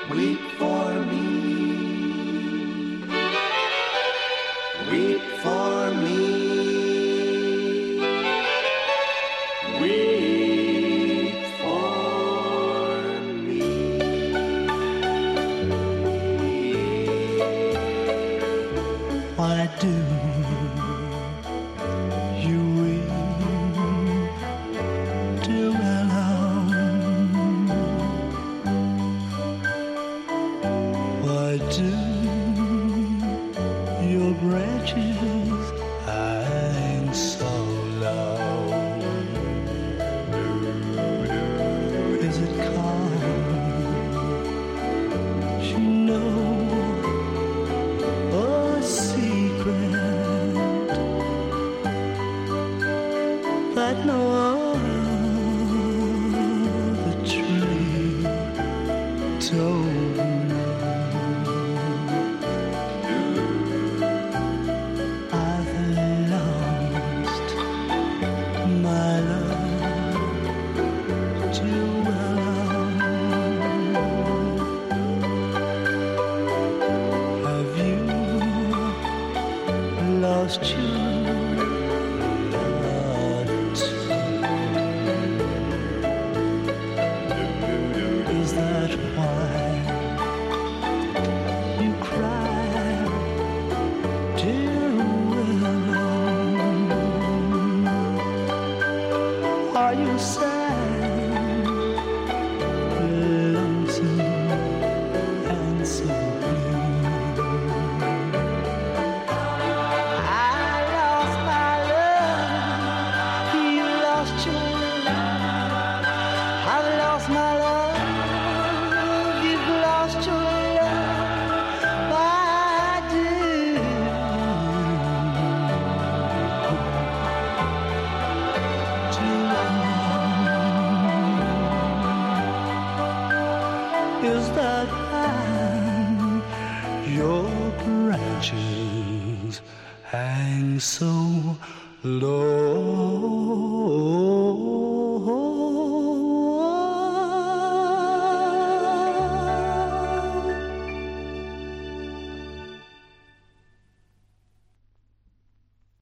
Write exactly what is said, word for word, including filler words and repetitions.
weep for me, weep for me, weep for me. Why do you weep, dear willow? Why do your branches hang so low? Is it 'cause you know a secret that no other tree told me? I've lost my love to willow. Have you lost your love too? Is that why you cry, dear willow? Are you sad, lonesome, and so blue? I lost my love, you lost your love. I've lost my love, you've lost your love. Why do to is that hang your branches hang so low?